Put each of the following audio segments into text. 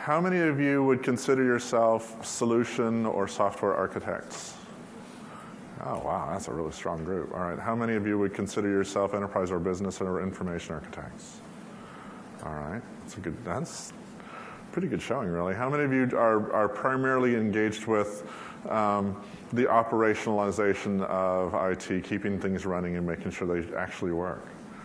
how many of you would consider yourself solution or software architects? Oh, wow, that's a really strong group. All right, how many of you would consider yourself enterprise or business or information architects? All right, that's pretty good showing, really. How many of you are primarily engaged with the operationalization of IT, keeping things running and making sure they actually work?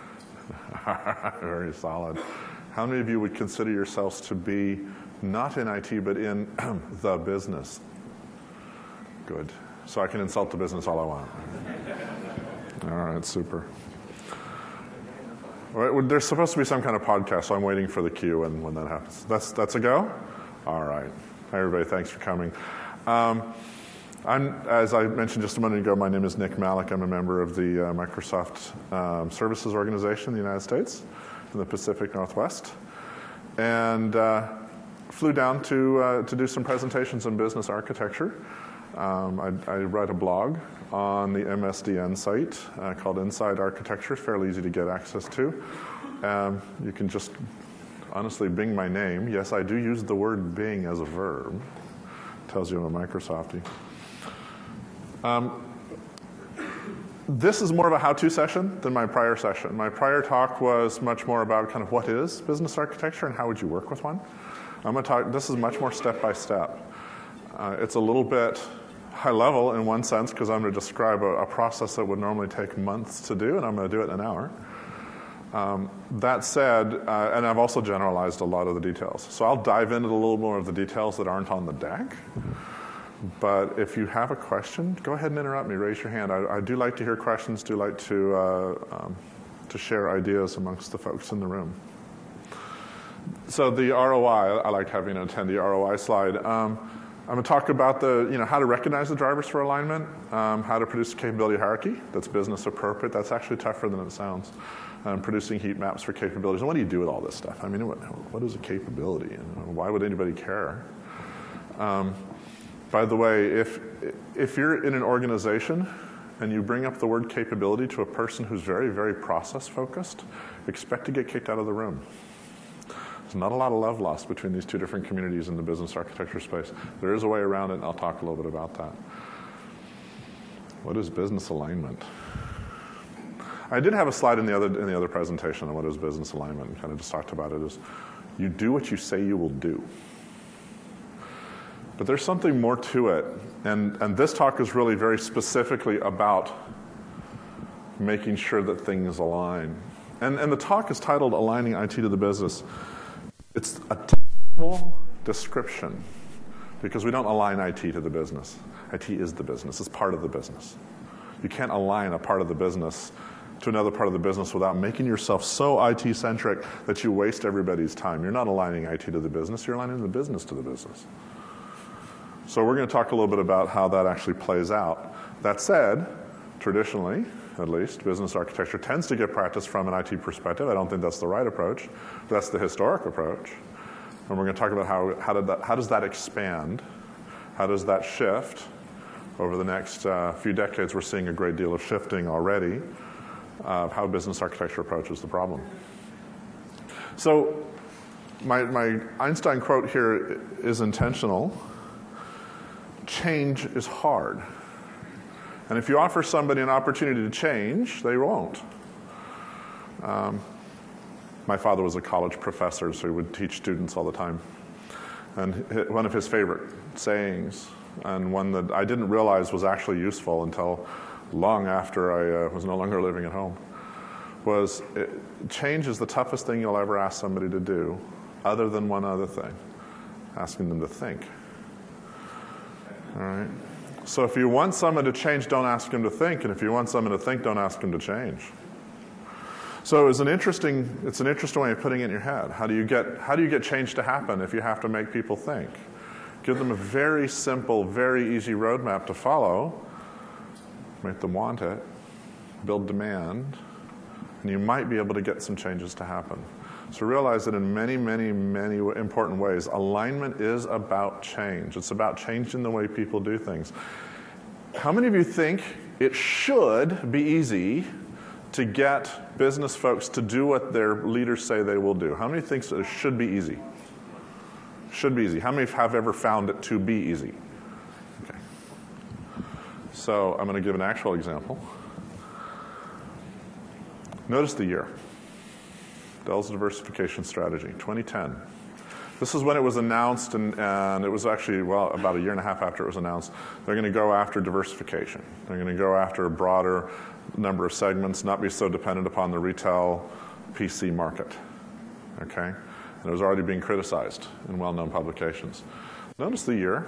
Very solid. How many of you would consider yourselves to be not in IT, but in the business? Good. So I can insult the business all I want. All right, super. All right, well, there's supposed to be some kind of podcast, so I'm waiting for the cue and when that happens. That's a go? All right. Hi, everybody. Thanks for coming. As I mentioned just a minute ago, my name is Nick Malik. I'm a member of the Microsoft Services Organization in the United States in the Pacific Northwest, and flew down to do some presentations in business architecture. I write a blog on the MSDN site called Inside Architecture, fairly easy to get access to. You can just honestly Bing my name. Yes, I do use the word Bing as a verb. Tells you I'm a Microsoftie. This is more of a how-to session than my prior session. My prior talk was much more about kind of what is business architecture and how would you work with one. I'm going to talk, this is much more step-by-step. It's a little bit high level in one sense because I'm going to describe a process that would normally take months to do, and I'm going to do it in an hour. That said, and I've also generalized a lot of the details. So I'll dive into a little more of the details that aren't on the deck. But if you have a question, go ahead and interrupt me. Raise your hand. I do like to hear questions. Do like to share ideas amongst the folks in the room. So the ROI, I like having an attendee ROI slide. I'm going to talk about how to recognize the drivers for alignment, how to produce a capability hierarchy that's business appropriate. That's actually tougher than it sounds. Producing heat maps for capabilities. And what do you do with all this stuff? I mean, what is a capability? And why would anybody care? By the way, if you're in an organization and you bring up the word capability to a person who's very, very process-focused, expect to get kicked out of the room. There's not a lot of love lost between these two different communities in the business architecture space. There is a way around it, and I'll talk a little bit about that. What is business alignment? I did have a slide in the other presentation on what is business alignment, and kind of just talked about it as you do what you say you will do. But there's something more to it, and this talk is really very specifically about making sure that things align. And the talk is titled Aligning IT to the Business. It's a technical description because we don't align IT to the business. IT is the business. It's part of the business. You can't align a part of the business to another part of the business without making yourself so IT-centric that you waste everybody's time. You're not aligning IT to the business. You're aligning the business to the business. So we're going to talk a little bit about how that actually plays out. That said, traditionally, at least, business architecture tends to get practiced from an IT perspective. I don't think that's the right approach. That's the historic approach. And we're going to talk about how does that expand? How does that shift? Over the next few decades, we're seeing a great deal of shifting already of how business architecture approaches the problem. So my Einstein quote here is intentional. Change is hard. And if you offer somebody an opportunity to change, they won't. My father was a college professor, so he would teach students all the time. And one of his favorite sayings, and one that I didn't realize was actually useful until long after I was no longer living at home, was change is the toughest thing you'll ever ask somebody to do, other than one other thing, asking them to think. All right. So if you want someone to change, don't ask him to think, and if you want someone to think, don't ask him to change. So it's an interesting way of putting it in your head. How do you get change to happen if you have to make people think? Give them a very simple, very easy roadmap to follow. Make them want it. Build demand, and you might be able to get some changes to happen. So realize that in many, many, many important ways, alignment is about change. It's about changing the way people do things. How many of you think it should be easy to get business folks to do what their leaders say they will do? How many think it should be easy? Should be easy. How many have ever found it to be easy? Okay. So I'm going to give an actual example. Notice the year. Dell's diversification strategy, 2010. This is when it was announced, and it was actually, well, about a year and a half after it was announced. They're going to go after diversification. They're going to go after a broader number of segments, not be so dependent upon the retail PC market. Okay? And it was already being criticized in well-known publications. Notice the year.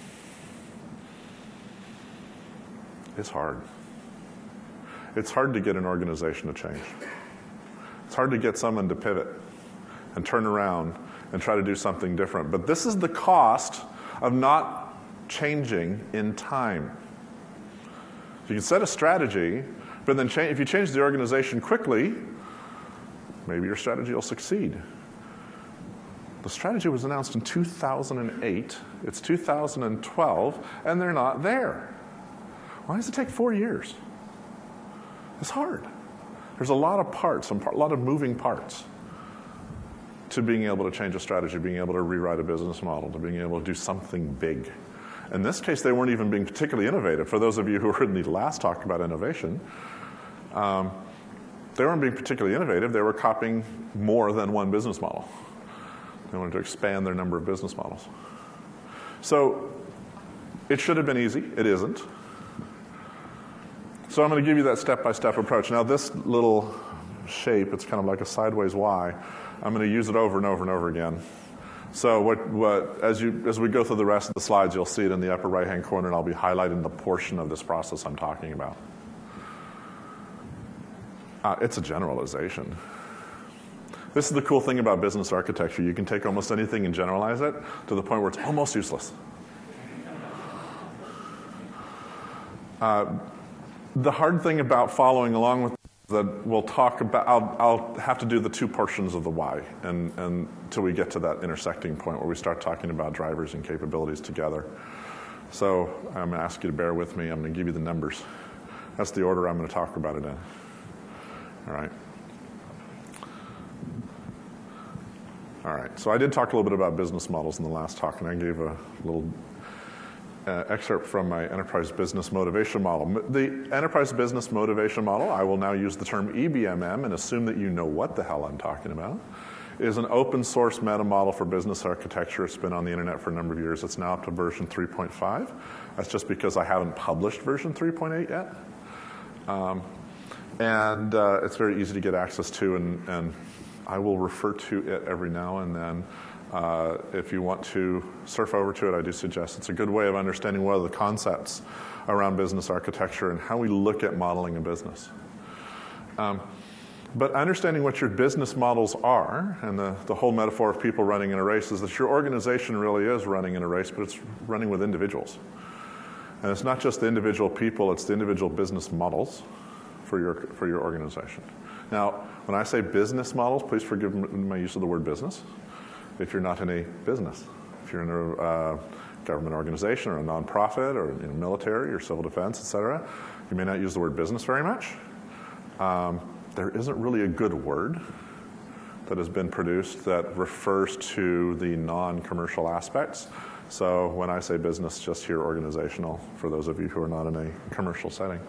It's hard. It's hard to get an organization to change. It's hard to get someone to pivot and turn around and try to do something different. But this is the cost of not changing in time. You can set a strategy, but then if you change the organization quickly, maybe your strategy will succeed. The strategy was announced in 2008. It's 2012, and they're not there. Why does it take 4 years? It's hard. There's a lot of parts, a lot of moving parts to being able to change a strategy, being able to rewrite a business model, to being able to do something big. In this case, they weren't even being particularly innovative. For those of you who were in the last talk about innovation, they weren't being particularly innovative. They were copying more than one business model. They wanted to expand their number of business models. So it should have been easy. It isn't. So I'm going to give you that step-by-step approach. Now, this little shape, it's kind of like a sideways Y. I'm going to use it over and over and over again. So as we go through the rest of the slides, you'll see it in the upper right-hand corner, and I'll be highlighting the portion of this process I'm talking about. It's a generalization. This is the cool thing about business architecture. You can take almost anything and generalize it to the point where it's almost useless. The hard thing about following along with that we'll talk about, I'll have to do the two portions of the why until we get to that intersecting point where we start talking about drivers and capabilities together. So I'm going to ask you to bear with me. I'm going to give you the numbers. That's the order I'm going to talk about it in. All right. All right. So I did talk a little bit about business models in the last talk, and I gave a little excerpt from my enterprise business motivation model. The enterprise business motivation model, I will now use the term EBMM and assume that you know what the hell I'm talking about, is an open source meta model for business architecture. It's been on the internet for a number of years. It's now up to version 3.5. That's just because I haven't published version 3.8 yet. It's very easy to get access to, and I will refer to it every now and then. If you want to surf over to it, I do suggest it's a good way of understanding what are the concepts around business architecture and how we look at modeling a business. But understanding what your business models are, and the whole metaphor of people running in a race is that your organization really is running in a race, but it's running with individuals. And it's not just the individual people, it's the individual business models for your organization. Now, when I say business models, please forgive my use of the word business. If you're not in a business, if you're in a government organization or a nonprofit or military or civil defense, et cetera, you may not use the word business very much. There isn't really a good word that has been produced that refers to the non-commercial aspects. So when I say business, just hear organizational for those of you who are not in a commercial setting.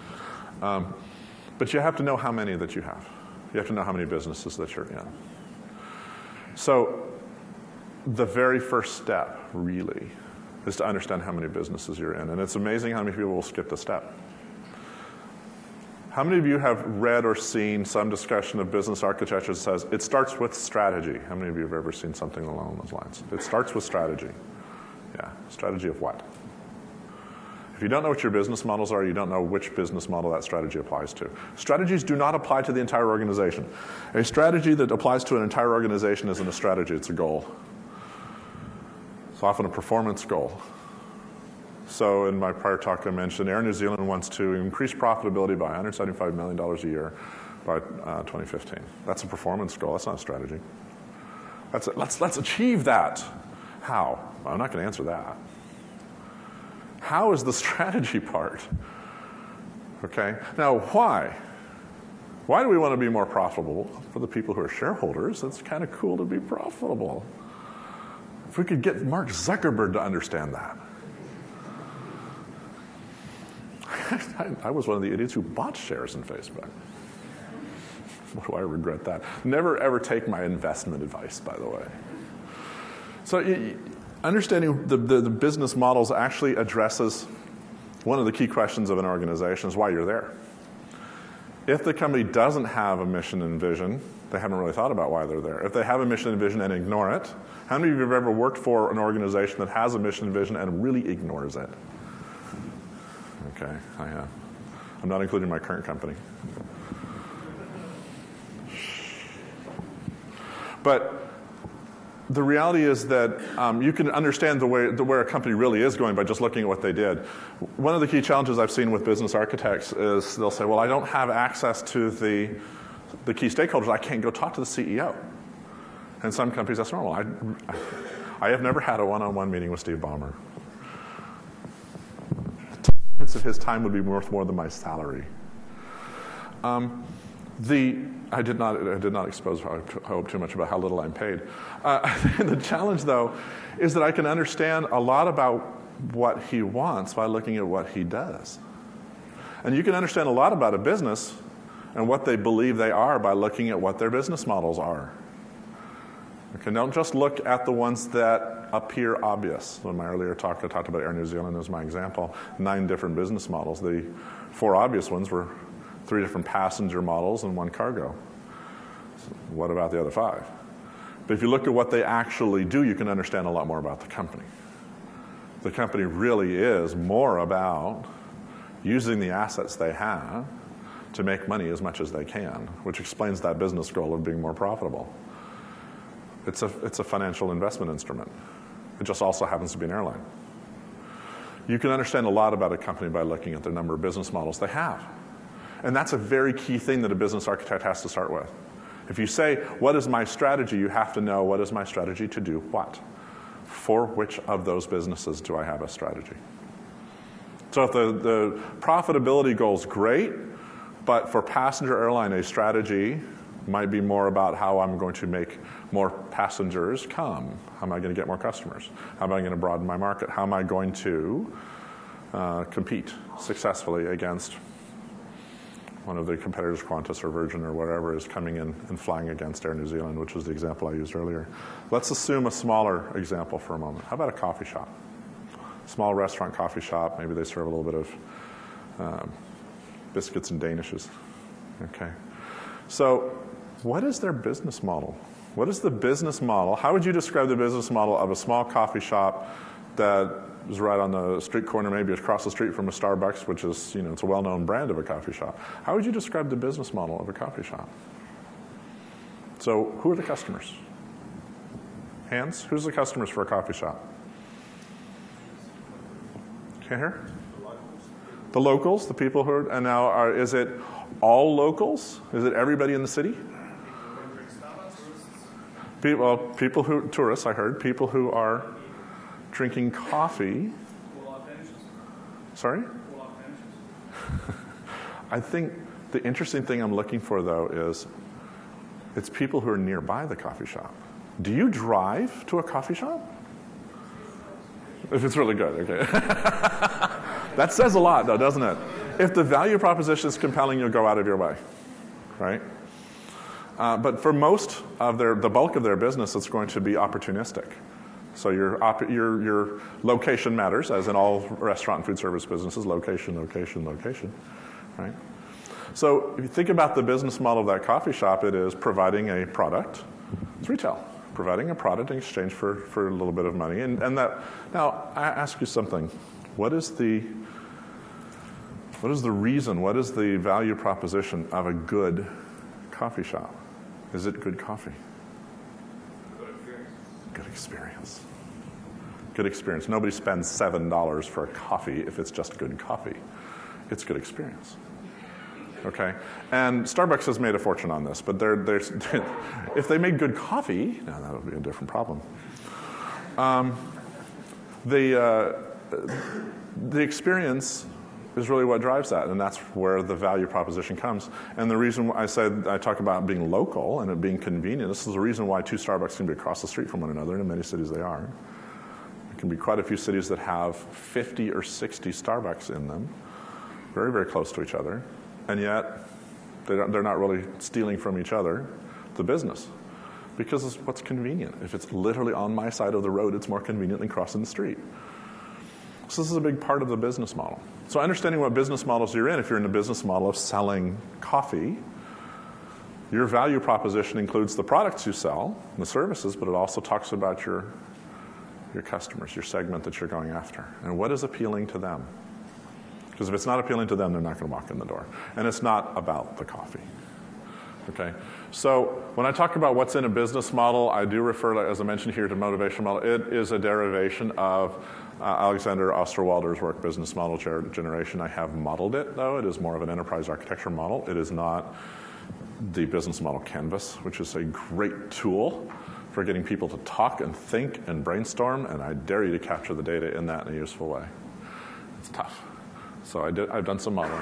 But you have to know how many that you have. You have to know how many businesses that you're in. So the very first step, really, is to understand how many businesses you're in. And it's amazing how many people will skip the step. How many of you have read or seen some discussion of business architecture that says it starts with strategy? How many of you have ever seen something along those lines? It starts with strategy. Yeah, strategy of what? If you don't know what your business models are, you don't know which business model that strategy applies to. Strategies do not apply to the entire organization. A strategy that applies to an entire organization isn't a strategy, it's a goal. It's often a performance goal. So in my prior talk I mentioned Air New Zealand wants to increase profitability by $175 million a year by 2015. That's a performance goal, that's not a strategy. Let's achieve that. How? Well, I'm not going to answer that. How is the strategy part? Okay. Now, why? Why do we want to be more profitable? For the people who are shareholders, it's kind of cool to be profitable. If we could get Mark Zuckerberg to understand that. I was one of the idiots who bought shares in Facebook. Why do I regret that? Never, ever take my investment advice, by the way. So understanding the business models actually addresses one of the key questions of an organization is why you're there. If the company doesn't have a mission and vision, they haven't really thought about why they're there. If they have a mission and vision and ignore it, how many of you have ever worked for an organization that has a mission and vision and really ignores it? Okay, I have. I'm not including my current company. But the reality is that you can understand where a company really is going by just looking at what they did. One of the key challenges I've seen with business architects is they'll say, well, I don't have access to the key stakeholders. I can't go talk to the CEO. And some companies, that's normal. I have never had a one-on-one meeting with Steve Ballmer. 10 minutes of his time would be worth more than my salary. I did not expose, I hope, too much about how little I'm paid. The challenge, though, is that I can understand a lot about what he wants by looking at what he does. And you can understand a lot about a business and what they believe they are by looking at what their business models are. Okay, don't just look at the ones that appear obvious. In my earlier talk, I talked about Air New Zealand as my example. 9 different business models. The 4 obvious ones were 3 different passenger models and 1 cargo. So what about the other 5? But if you look at what they actually do, you can understand a lot more about the company. The company really is more about using the assets they have to make money as much as they can, which explains that business goal of being more profitable. It's a financial investment instrument. It just also happens to be an airline. You can understand a lot about a company by looking at the number of business models they have. And that's a very key thing that a business architect has to start with. If you say, what is my strategy, you have to know what is my strategy to do what. For which of those businesses do I have a strategy? So if the profitability goal is great, but for passenger airline, a strategy might be more about how I'm going to make more passengers come. How am I going to get more customers? How am I going to broaden my market? How am I going to compete successfully against one of the competitors, Qantas or Virgin or whatever, is coming in and flying against Air New Zealand, which was the example I used earlier. Let's assume a smaller example for a moment. How about a coffee shop? Small restaurant, coffee shop. Maybe they serve a little bit of biscuits and danishes. Okay. So what is their business model? What is the business model? How would you describe the business model of a small coffee shop that is right on the street corner, maybe across the street from a Starbucks, which is, it's a well-known brand of a coffee shop? How would you describe the business model of a coffee shop? So who are the customers? Hands? Who's the customers for a coffee shop? Can't hear? The locals, the people who are, and now is it all locals? Is it everybody in the city? People who, tourists, I heard, people who are drinking coffee. Sorry? I think the interesting thing I'm looking for, though, is it's people who are nearby the coffee shop. Do you drive to a coffee shop? If it's really good, okay. That says a lot, though, doesn't it? If the value proposition is compelling, you'll go out of your way, right? But for most of the bulk of their business, it's going to be opportunistic. So your location matters, as in all restaurant and food service businesses, location, location, location, right? So if you think about the business model of that coffee shop, it is providing a product. It's retail, providing a product in exchange for a little bit of money. And that, now, I ask you something. What is the reason, what is the value proposition of a good coffee shop? Is it good coffee? Good experience. Good experience. Nobody spends $7 for a coffee if it's just good coffee. It's good experience. Okay? And Starbucks has made a fortune on this, but if they made good coffee, now that would be a different problem. The experience is really what drives that, and that's where the value proposition comes. And the reason I talk about being local and it being convenient, this is the reason why two Starbucks can be across the street from one another, and in many cities they are. There can be quite a few cities that have 50 or 60 Starbucks in them, very, very close to each other, and yet they're not really stealing from each other the business, because it's what's convenient. If it's literally on my side of the road, it's more convenient than crossing the street. So this is a big part of the business model. So understanding what business models you're in, if you're in a business model of selling coffee, your value proposition includes the products you sell, the services, but it also talks about your customers, your segment that you're going after, and what is appealing to them. Because if it's not appealing to them, they're not going to walk in the door. And it's not about the coffee. Okay? So when I talk about what's in a business model, I do refer, as I mentioned here, to motivation model. It is a derivation of Alexander Osterwalder's work, Business Model Generation. I have modeled it, though. It is more of an enterprise architecture model. It is not the business model canvas, which is a great tool for getting people to talk and think and brainstorm, and I dare you to capture the data in that in a useful way. It's tough. So I've done some modeling.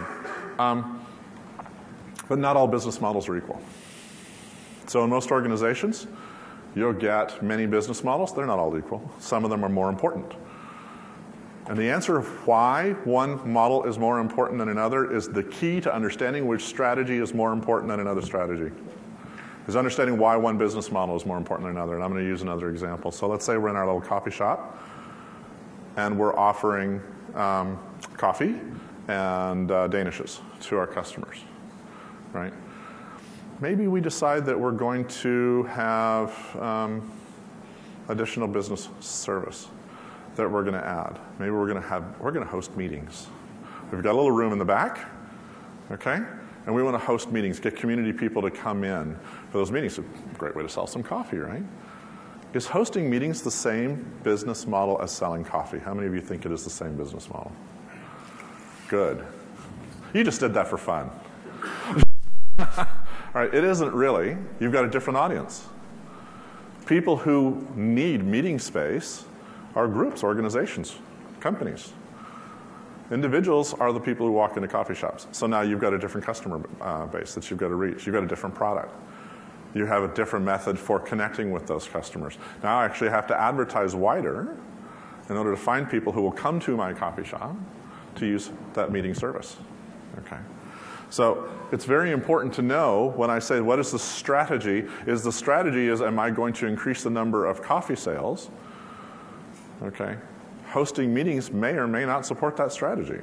But not all business models are equal. So in most organizations, you'll get many business models. They're not all equal. Some of them are more important. And the answer of why one model is more important than another is the key to understanding which strategy is more important than another strategy. Is understanding why one business model is more important than another. And I'm going to use another example. So let's say we're in our little coffee shop, and we're offering coffee and danishes to our customers, right? Maybe we decide that we're going to have additional business service that we're going to add. Maybe we're going to host meetings. We've got a little room in the back, okay? And we want to host meetings, get community people to come in for those meetings. It's a great way to sell some coffee, right? Is hosting meetings the same business model as selling coffee? How many of you think it is the same business model? Good. You just did that for fun. All right, it isn't really. You've got a different audience. People who need meeting space are groups, organizations, companies. Individuals are the people who walk into coffee shops. So now you've got a different customer base that you've got to reach. You've got a different product. You have a different method for connecting with those customers. Now I actually have to advertise wider in order to find people who will come to my coffee shop to use that meeting service. Okay. So it's very important to know when I say what is the strategy, am I going to increase the number of coffee sales? Okay. Hosting meetings may or may not support that strategy.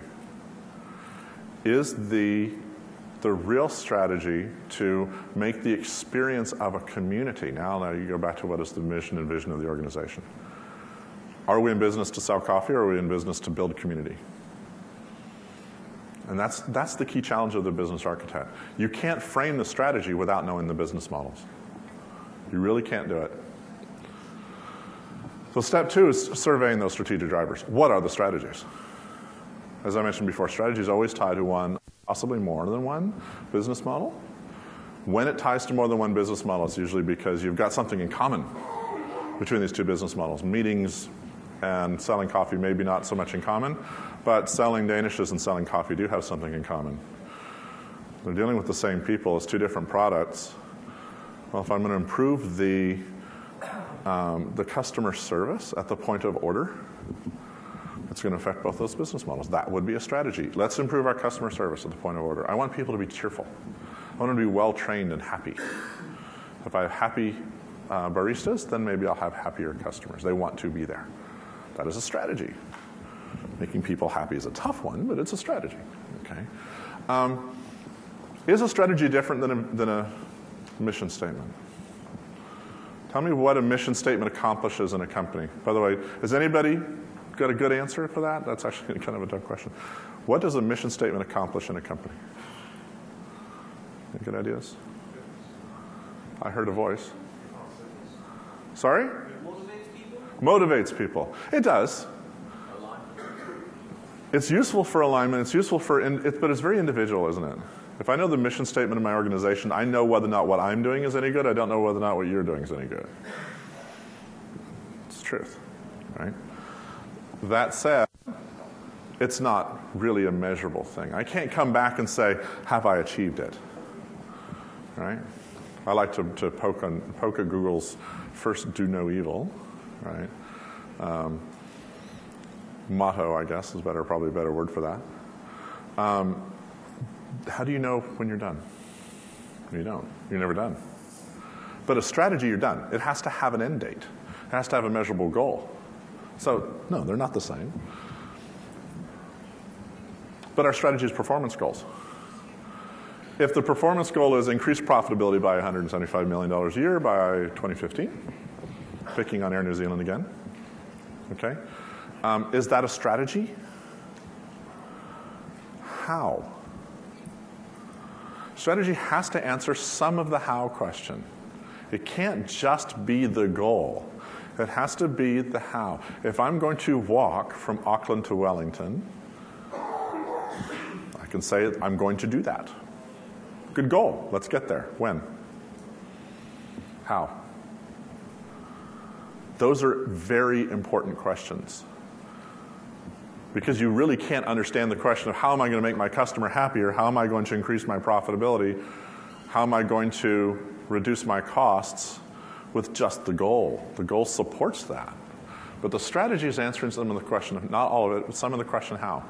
Is the real strategy to make the experience of a community? Now you go back to what is the mission and vision of the organization. Are we in business to sell coffee, or are we in business to build community? And that's the key challenge of the business architect. You can't frame the strategy without knowing the business models. You really can't do it. So step 2 is surveying those strategic drivers. What are the strategies? As I mentioned before, strategy is always tied to one, possibly more than one business model. When it ties to more than one business model, it's usually because you've got something in common between these two business models. Meetings and selling coffee maybe not so much in common, but selling danishes and selling coffee do have something in common. They're dealing with the same people. It's two different products. Well, if I'm going to improve the customer service at the point of order, it's going to affect both those business models. That would be a strategy. Let's improve our customer service at the point of order. I want people to be cheerful. I want them to be well-trained and happy. If I have happy baristas, then maybe I'll have happier customers. They want to be there. That is a strategy. Making people happy is a tough one, but it's a strategy. Okay. Is a strategy different than a mission statement? Tell me what a mission statement accomplishes in a company. By the way, has anybody got a good answer for that? That's actually kind of a dumb question. What does a mission statement accomplish in a company? Any good ideas? I heard a voice. Sorry? It motivates people? Motivates people. It does. It's useful for alignment. It's useful but it's very individual, isn't it? If I know the mission statement of my organization, I know whether or not what I'm doing is any good. I don't know whether or not what you're doing is any good. It's the truth, right? That said, it's not really a measurable thing. I can't come back and say, have I achieved it? Right? I like to poke at Google's first do no evil, right? Motto, I guess, is probably a better word for that. How do you know when you're done? You don't. You're never done. But a strategy, you're done. It has to have an end date. It has to have a measurable goal. So, no, they're not the same. But our strategy is performance goals. If the performance goal is increase profitability by $175 million a year by 2015, picking on Air New Zealand again, okay, is that a strategy? How? Strategy has to answer some of the how question. It can't just be the goal. It has to be the how. If I'm going to walk from Auckland to Wellington, I can say I'm going to do that. Good goal. Let's get there. When? How? Those are very important questions. Because you really can't understand the question of how am I going to make my customer happier, how am I going to increase my profitability, how am I going to reduce my costs with just the goal. The goal supports that. But the strategy is answering some of the question, not all of it, but some of the question how.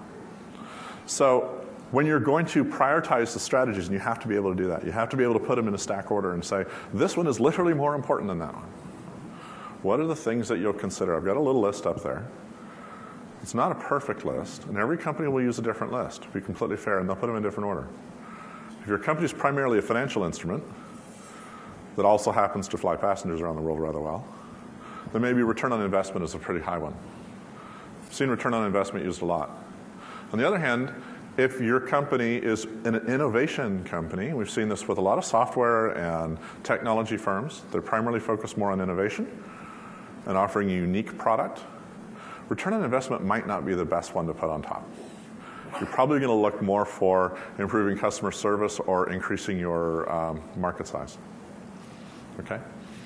So when you're going to prioritize the strategies, and you have to be able to do that, you have to be able to put them in a stack order and say, this one is literally more important than that one. What are the things that you'll consider? I've got a little list up there. It's not a perfect list, and every company will use a different list, to be completely fair, and they'll put them in different order. If your company is primarily a financial instrument that also happens to fly passengers around the world rather well, then maybe return on investment is a pretty high one. I've seen return on investment used a lot. On the other hand, if your company is an innovation company, we've seen this with a lot of software and technology firms, they're primarily focused more on innovation and offering a unique product, return on investment might not be the best one to put on top. You're probably going to look more for improving customer service or increasing your market size. Okay?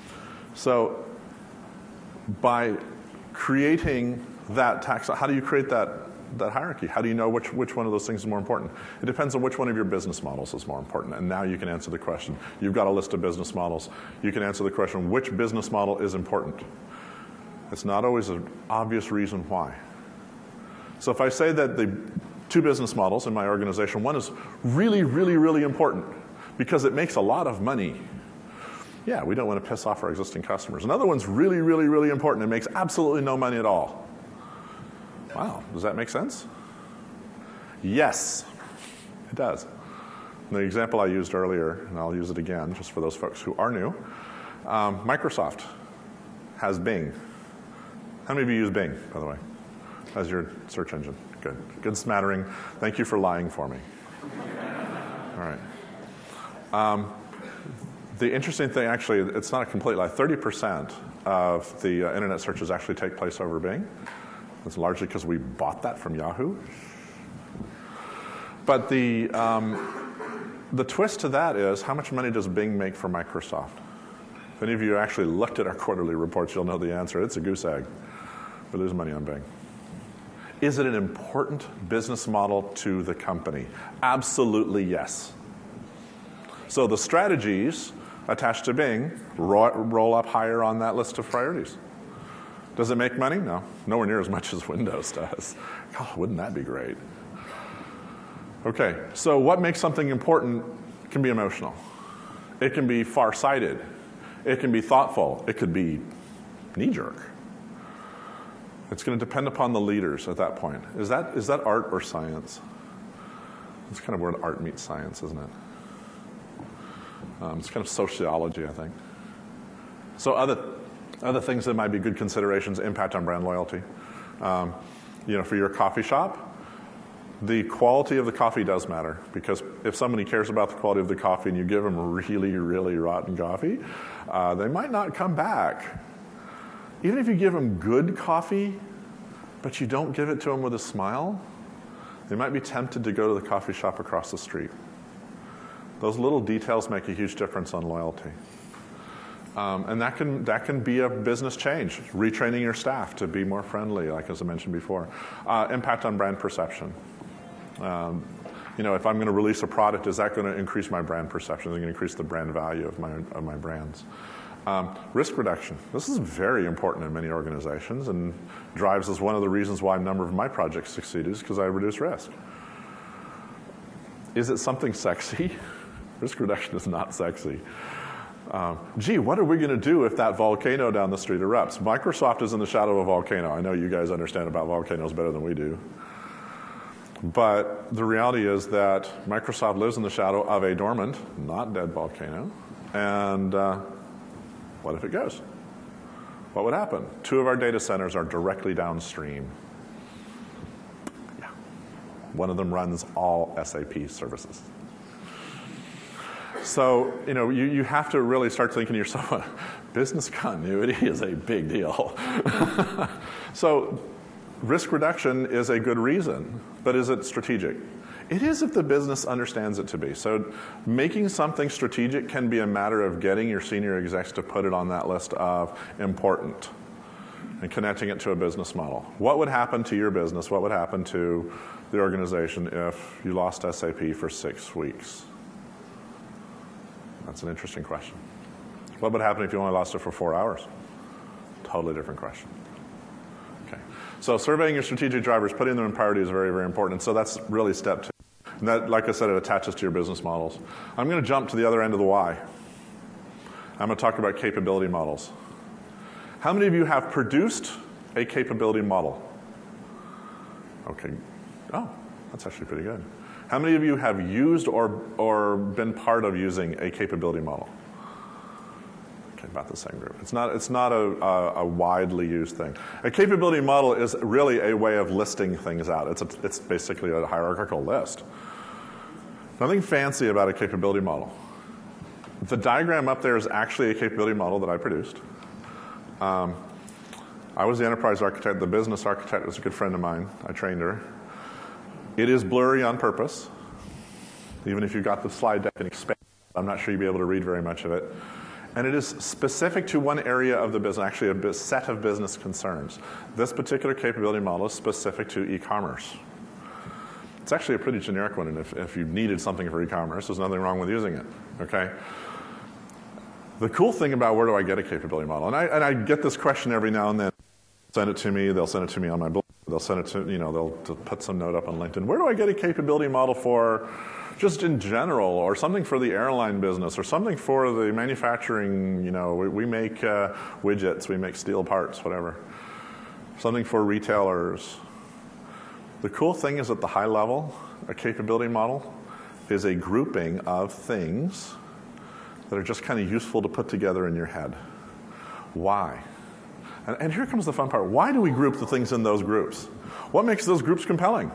So by creating that tax, how do you create that hierarchy? How do you know which one of those things is more important? It depends on which one of your business models is more important. And now you can answer the question. You've got a list of business models. You can answer the question, which business model is important? It's not always an obvious reason why. So if I say that the two business models in my organization, one is really, really, really important because it makes a lot of money. Yeah, we don't want to piss off our existing customers. Another one's really, really, really important. It makes absolutely no money at all. Wow, does that make sense? Yes, it does. The example I used earlier, and I'll use it again just for those folks who are new, Microsoft has Bing. How many of you use Bing, by the way, as your search engine? Good. Good smattering. Thank you for lying for me. All right. The interesting thing, actually, it's not a complete lie. 30% of the internet searches actually take place over Bing. It's largely because we bought that from Yahoo. But the twist to that is, how much money does Bing make for Microsoft? If any of you actually looked at our quarterly reports, you'll know the answer. It's a goose egg. We lose money on Bing. Is it an important business model to the company? Absolutely yes. So the strategies attached to Bing roll up higher on that list of priorities. Does it make money? No. Nowhere near as much as Windows does. God, wouldn't that be great? Okay, so what makes something important can be emotional. It can be far-sighted. It can be thoughtful. It could be knee-jerk. It's going to depend upon the leaders at that point. Is that art or science? It's kind of where art meets science, isn't it? It's kind of sociology, I think. So other things that might be good considerations, impact on brand loyalty. For your coffee shop, the quality of the coffee does matter, because if somebody cares about the quality of the coffee and you give them really, really rotten coffee, they might not come back. Even if you give them good coffee, but you don't give it to them with a smile, they might be tempted to go to the coffee shop across the street. Those little details make a huge difference on loyalty. And that can be a business change, retraining your staff to be more friendly, like as I mentioned before. Impact on brand perception. If I'm going to release a product, is that going to increase my brand perception? Is it going to increase the brand value of my brands? Risk reduction. This is very important in many organizations and drives as one of the reasons why a number of my projects succeeded is because I reduce risk. Is it something sexy? Risk reduction is not sexy. Gee, what are we going to do if that volcano down the street erupts? Microsoft is in the shadow of a volcano. I know you guys understand about volcanoes better than we do. But the reality is that Microsoft lives in the shadow of a dormant, not dead volcano. And what if it goes? What would happen? 2 of our data centers are directly downstream. Yeah. One of them runs all SAP services. So, you have to really start thinking to yourself, business continuity is a big deal. So, risk reduction is a good reason, but is it strategic? It is if the business understands it to be. So, making something strategic can be a matter of getting your senior execs to put it on that list of important and connecting it to a business model. What would happen to your business? What would happen to the organization if you lost SAP for 6 weeks? That's an interesting question. What would happen if you only lost it for 4 hours? Totally different question. Okay. So surveying your strategic drivers, putting them in priority is very, very important. So that's really step 2. And that, like I said, it attaches to your business models. I'm going to jump to the other end of the why. I'm going to talk about capability models. How many of you have produced a capability model? Okay. Oh, that's actually pretty good. How many of you have used or been part of using a capability model? Okay, about the same group. It's not a widely used thing. A capability model is really a way of listing things out. It's basically a hierarchical list. Nothing fancy about a capability model. The diagram up there is actually a capability model that I produced. I was the enterprise architect. The business architect was a good friend of mine. I trained her. It is blurry on purpose. Even if you got the slide deck and expand, I'm not sure you'll be able to read very much of it. And it is specific to one area of the business, actually a set of business concerns. This particular capability model is specific to e-commerce. It's actually a pretty generic one, and if you needed something for e-commerce, there's nothing wrong with using it, okay? The cool thing about where do I get a capability model, and I get this question every now and then. Send it to me, they'll send it to me on my blog. They'll send it to, they'll put some note up on LinkedIn. Where do I get a capability model for just in general, or something for the airline business, or something for the manufacturing, we make widgets, we make steel parts, whatever. Something for retailers. The cool thing is at the high level, a capability model is a grouping of things that are just kind of useful to put together in your head. Why? And here comes the fun part. Why do we group the things in those groups? What makes those groups compelling?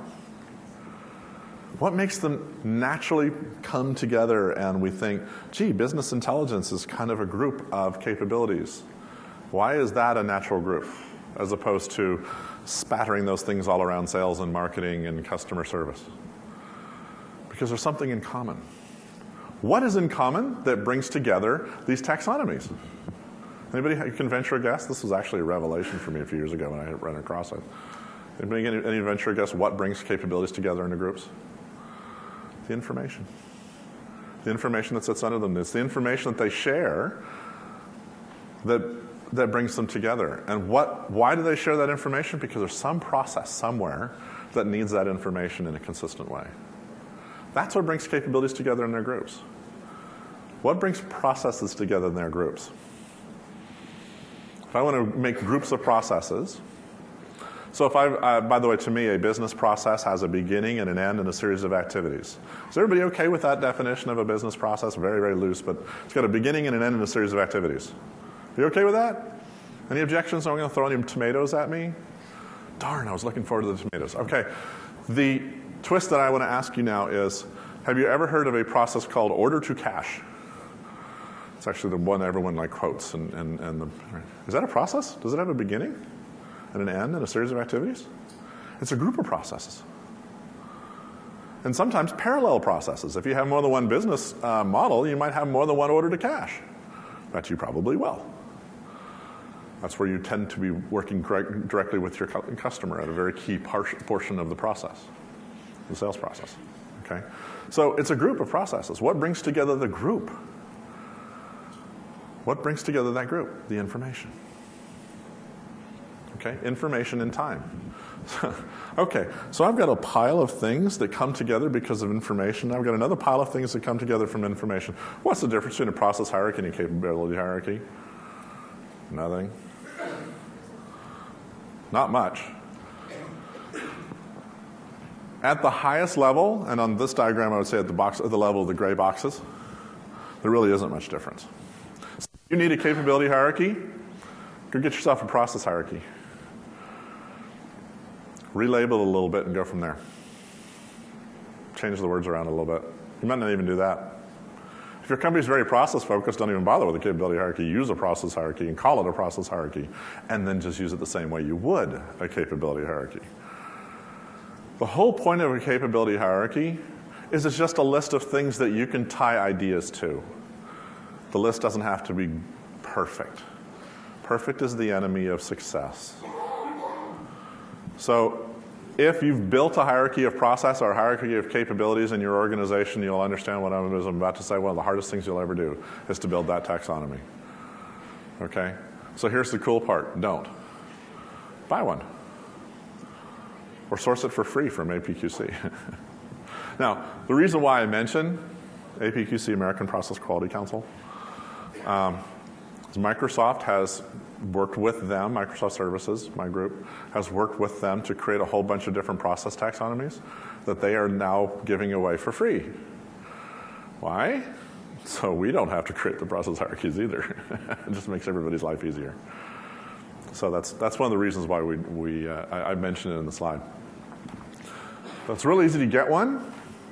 What makes them naturally come together and we think, gee, business intelligence is kind of a group of capabilities? Why is that a natural group as opposed to spattering those things all around sales and marketing and customer service? Because there's something in common. What is in common that brings together these taxonomies? Anybody can venture a guess? This was actually a revelation for me a few years ago when I ran across it. Anybody any venture a guess what brings capabilities together into groups? The information. The information that sits under them. It's the information that they share that brings them together. And why do they share that information? Because there's some process somewhere that needs that information in a consistent way. That's what brings capabilities together in their groups. What brings processes together in their groups? If I want to make groups of processes, so if by the way, to me, a business process has a beginning and an end and a series of activities. Is everybody okay with that definition of a business process? Very, very loose, but it's got a beginning and an end and a series of activities. Are you okay with that? Any objections? Are we going to throw any tomatoes at me? Darn, I was looking forward to the tomatoes. Okay, the twist that I want to ask you now is, have you ever heard of a process called order to cash? It's actually the one everyone quotes. Is that a process? Does it have a beginning and an end and a series of activities? It's a group of processes. And sometimes parallel processes. If you have more than one business model, you might have more than one order to cash. But you probably will. That's where you tend to be working directly with your customer at a very key portion of the process, the sales process. Okay? So it's a group of processes. What brings together the group? What brings together that group? The information. Okay? Information and time. Okay, so I've got a pile of things that come together because of information. I've got another pile of things that come together from information. What's the difference between a process hierarchy and a capability hierarchy? Nothing. Not much. At the highest level, and on this diagram I would say at the level of the gray boxes, there really isn't much difference. So if you need a capability hierarchy, go get yourself a process hierarchy. Relabel it a little bit and go from there. Change the words around a little bit. You might not even do that. If your company's very process focused, don't even bother with a capability hierarchy. Use a process hierarchy and call it a process hierarchy, and then just use it the same way you would a capability hierarchy. The whole point of a capability hierarchy is it's just a list of things that you can tie ideas to. The list doesn't have to be perfect. Perfect is the enemy of success. So if you've built a hierarchy of process or a hierarchy of capabilities in your organization, you'll understand what I'm about to say. One of the hardest things you'll ever do is to build that taxonomy. Okay? So here's the cool part. Don't. Buy one. Or source it for free from APQC. Now, the reason why I mention APQC, American Process Quality Council, is Microsoft has worked with them, Microsoft Services, my group, has worked with them to create a whole bunch of different process taxonomies that they are now giving away for free. Why? So we don't have to create the process hierarchies either. It just makes everybody's life easier. So that's one of the reasons why I mentioned it in the slide. So it's really easy to get one.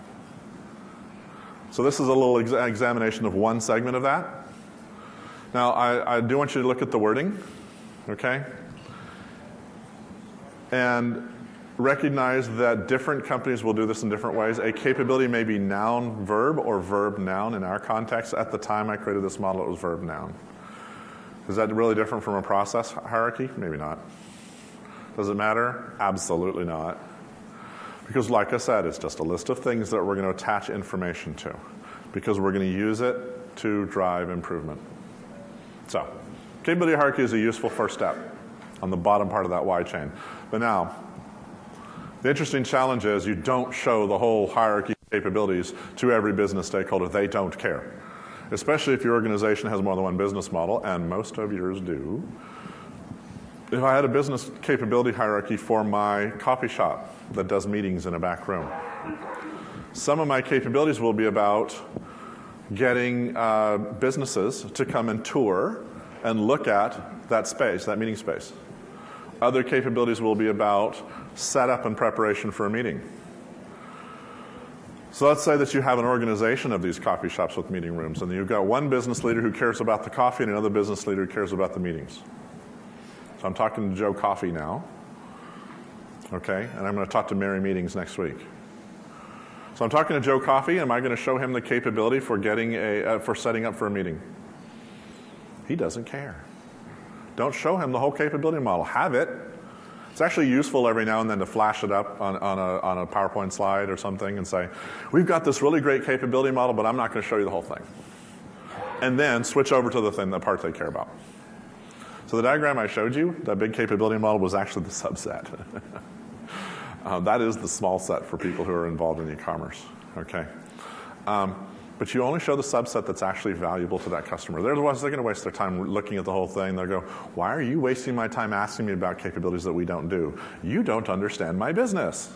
So this is a little examination of one segment of that. Now, I do want you to look at the wording, okay? And recognize that different companies will do this in different ways. A capability may be noun-verb or verb-noun. In our context, at the time I created this model, it was verb-noun. Is that really different from a process hierarchy? Maybe not. Does it matter? Absolutely not. Because like I said, it's just a list of things that we're going to attach information to because we're going to use it to drive improvement. So, capability hierarchy is a useful first step on the bottom part of that Y chain. But now, the interesting challenge is you don't show the whole hierarchy of capabilities to every business stakeholder. They don't care. Especially if your organization has more than one business model, and most of yours do. If I had a business capability hierarchy for my coffee shop that does meetings in a back room, some of my capabilities will be about getting businesses to come and tour and look at that space, that meeting space. Other capabilities will be about setup and preparation for a meeting. So let's say that you have an organization of these coffee shops with meeting rooms, and you've got one business leader who cares about the coffee and another business leader who cares about the meetings. So I'm talking to Joe Coffee now, okay, and I'm going to talk to Mary Meetings next week. So I'm talking to Joe Coffee. Am I going to show him the capability for for setting up for a meeting? He doesn't care. Don't show him the whole capability model. Have it. It's actually useful every now and then to flash it up on a PowerPoint slide or something and say, we've got this really great capability model, but I'm not going to show you the whole thing. And then switch over to the part they care about. So the diagram I showed you, that big capability model, was actually the subset. That is the small set for people who are involved in e-commerce, okay? But you only show the subset that's actually valuable to that customer. They're the ones that are going to waste their time looking at the whole thing. They'll go, why are you wasting my time asking me about capabilities that we don't do? You don't understand my business.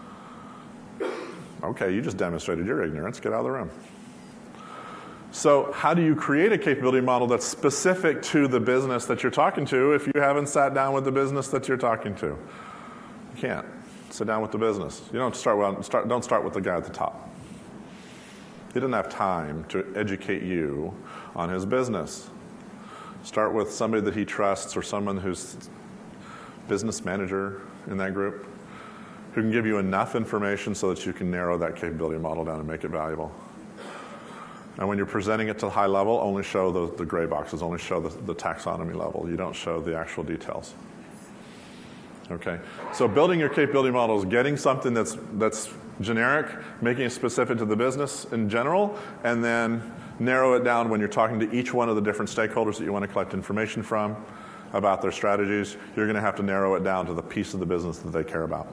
Okay, you just demonstrated your ignorance. Get out of the room. So how do you create a capability model that's specific to the business that you're talking to if you haven't sat down with the business that you're talking to? You can't. Sit down with the business. You don't start with the guy at the top. He doesn't have time to educate you on his business. Start with somebody that he trusts or someone who's business manager in that group who can give you enough information so that you can narrow that capability model down and make it valuable. And when you're presenting it to high level, only show the gray boxes, only show the taxonomy level. You don't show the actual details. Okay, so building your capability model is getting something that's generic, making it specific to the business in general, and then narrow it down when you're talking to each one of the different stakeholders that you want to collect information from about their strategies. You're going to have to narrow it down to the piece of the business that they care about.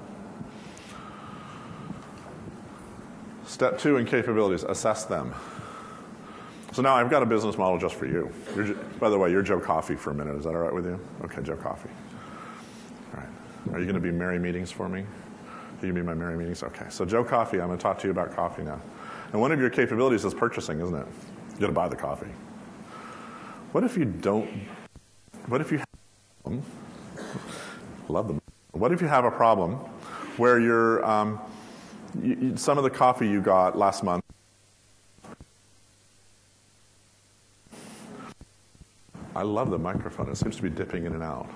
Step 2 in capabilities, assess them. So now I've got a business model just for you. By the way, you're Joe Coffey for a minute. Is that all right with you? Okay, Joe Coffey. All right. Are you going to be Mary Meetings for me? You can be my Mary Meetings? Okay. So Joe Coffey, I'm going to talk to you about coffee now. And one of your capabilities is purchasing, isn't it? You got to buy the coffee. What if you don't? What if you have, love them. What if you have a problem where you're, some of the coffee you got last month, I love the microphone. It seems to be dipping in and out.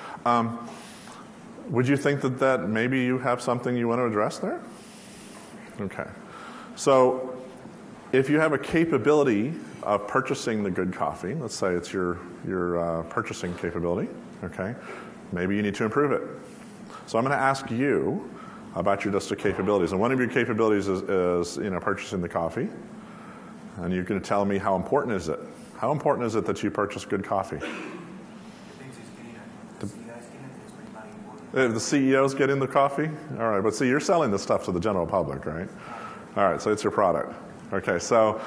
Would you think that maybe you have something you want to address there? Okay. So if you have a capability of purchasing the good coffee, let's say it's your purchasing capability, okay, maybe you need to improve it. So I'm going to ask you about your list of capabilities. And one of your capabilities is purchasing the coffee. And you're going to tell me how important is it. How important is it that you purchase good coffee? If the CEO's getting the coffee? All right, but see, you're selling this stuff to the general public, right? All right, so it's your product. Okay, so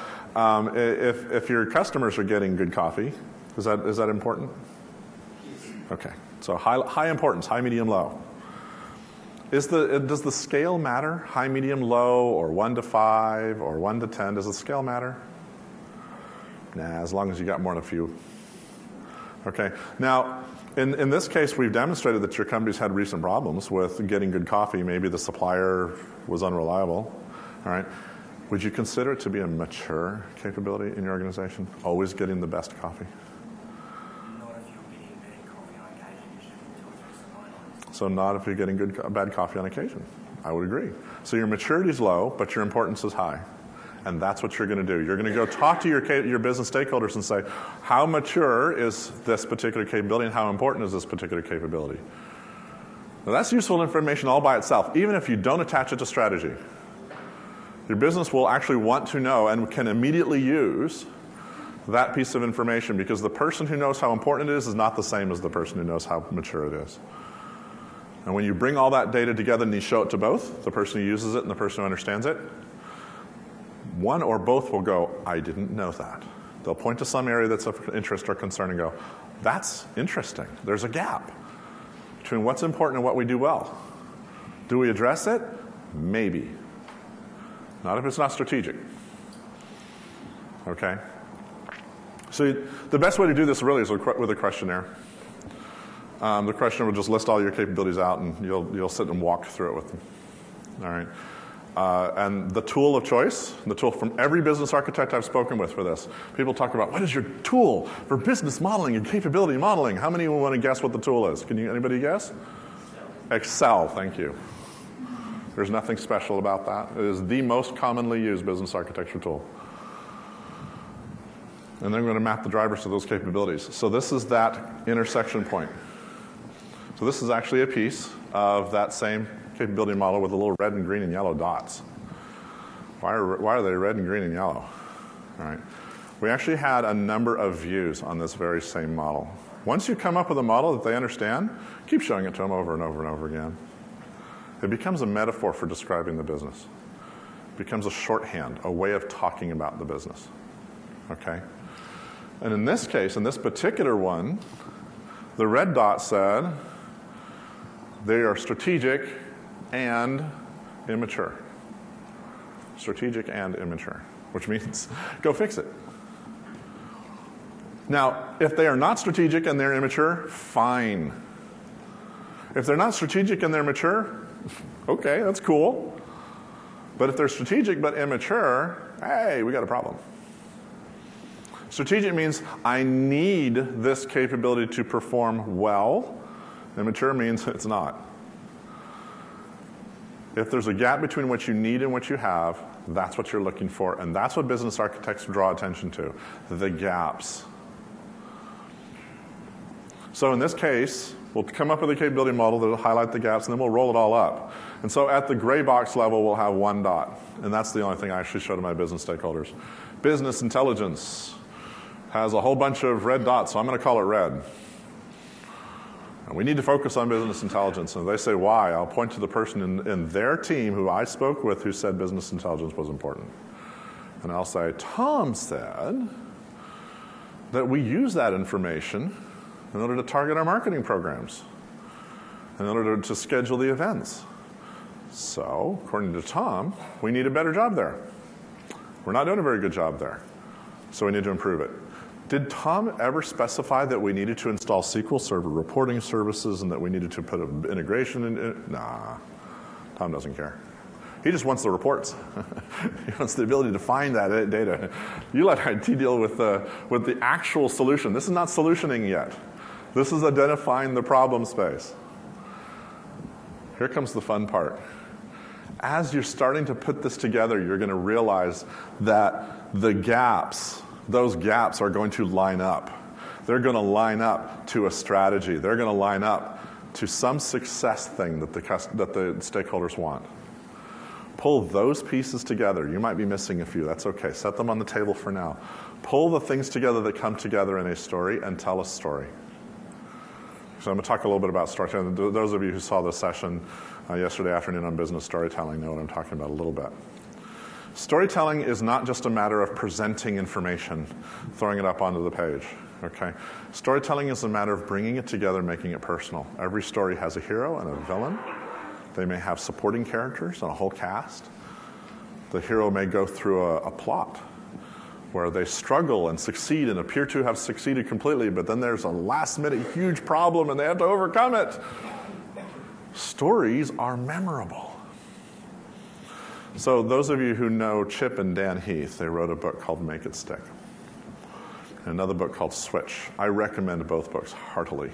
if your customers are getting good coffee, is that important? Okay, so high importance, high, medium, low. Does the scale matter? High, medium, low, or 1 to 5, or 1 to 10? Does the scale matter? Nah, as long as you got more than a few. Okay. Now, in this case, we've demonstrated that your company's had recent problems with getting good coffee. Maybe the supplier was unreliable. All right. Would you consider it to be a mature capability in your organization? Always getting the best coffee? Not if you're getting bad coffee on occasion. You shouldn't do it. So not if you're getting bad coffee on occasion. I would agree. So your maturity is low, but your importance is high. And that's what you're going to do. You're going to go talk to your business stakeholders and say, how mature is this particular capability and how important is this particular capability? Now that's useful information all by itself, even if you don't attach it to strategy. Your business will actually want to know and can immediately use that piece of information because the person who knows how important it is not the same as the person who knows how mature it is. And when you bring all that data together and you show it to both, the person who uses it and the person who understands it, one or both will go, I didn't know that. They'll point to some area that's of interest or concern and go, that's interesting. There's a gap between what's important and what we do well. Do we address it? Maybe. Not if it's not strategic. Okay? So the best way to do this really is with a questionnaire. The questionnaire will just list all your capabilities out and you'll sit and walk through it with them. All right? And the tool of choice, the tool from every business architect I've spoken with for this, people talk about, what is your tool for business modeling and capability modeling? How many of you want to guess what the tool is? Anybody guess? Excel, thank you. There's nothing special about that. It is the most commonly used business architecture tool. And then I'm going to map the drivers to those capabilities. So this is that intersection point. So this is actually a piece of that same capability model with a little red and green and yellow dots. Why are they red and green and yellow? All right. We actually had a number of views on this very same model. Once you come up with a model that they understand, keep showing it to them over and over and over again. It becomes a metaphor for describing the business. It becomes a shorthand, a way of talking about the business. Okay? And in this case, in this particular one, the red dot said they are strategic and immature. Strategic and immature, which means go fix it. Now, if they are not strategic and they're immature, fine. If they're not strategic and they're mature, okay, that's cool. But if they're strategic but immature, hey, we got a problem. Strategic means I need this capability to perform well. Immature means it's not. If there's a gap between what you need and what you have, that's what you're looking for, and that's what business architects draw attention to, the gaps. So in this case, we'll come up with a capability model that will highlight the gaps, and then we'll roll it all up. And so at the gray box level, we'll have one dot, and that's the only thing I actually show to my business stakeholders. Business intelligence has a whole bunch of red dots, so I'm going to call it red. And we need to focus on business intelligence. And if they say why, I'll point to the person in their team who I spoke with who said business intelligence was important. And I'll say, Tom said that we use that information in order to target our marketing programs, in order to schedule the events. So, according to Tom, we need a better job there. We're not doing a very good job there, so we need to improve it. Did Tom ever specify that we needed to install SQL Server reporting services and that we needed to put an integration in it? Nah, Tom doesn't care. He just wants the reports. He wants the ability to find that data. You let IT deal with the actual solution. This is not solutioning yet. This is identifying the problem space. Here comes the fun part. As you're starting to put this together, you're going to realize that the gaps, those gaps are going to line up. They're going to line up to a strategy. They're going to line up to some success thing that the stakeholders want. Pull those pieces together. You might be missing a few. That's okay. Set them on the table for now. Pull the things together that come together in a story and tell a story. So I'm going to talk a little bit about storytelling. Those of you who saw the session yesterday afternoon on business storytelling know what I'm talking about a little bit. Storytelling is not just a matter of presenting information, throwing it up onto the page. Okay? Storytelling is a matter of bringing it together, making it personal. Every story has a hero and a villain. They may have supporting characters and a whole cast. The hero may go through a plot where they struggle and succeed and appear to have succeeded completely, but then there's a last-minute huge problem and they have to overcome it. Stories are memorable. So those of you who know Chip and Dan Heath, they wrote a book called Make It Stick. And another book called Switch. I recommend both books heartily.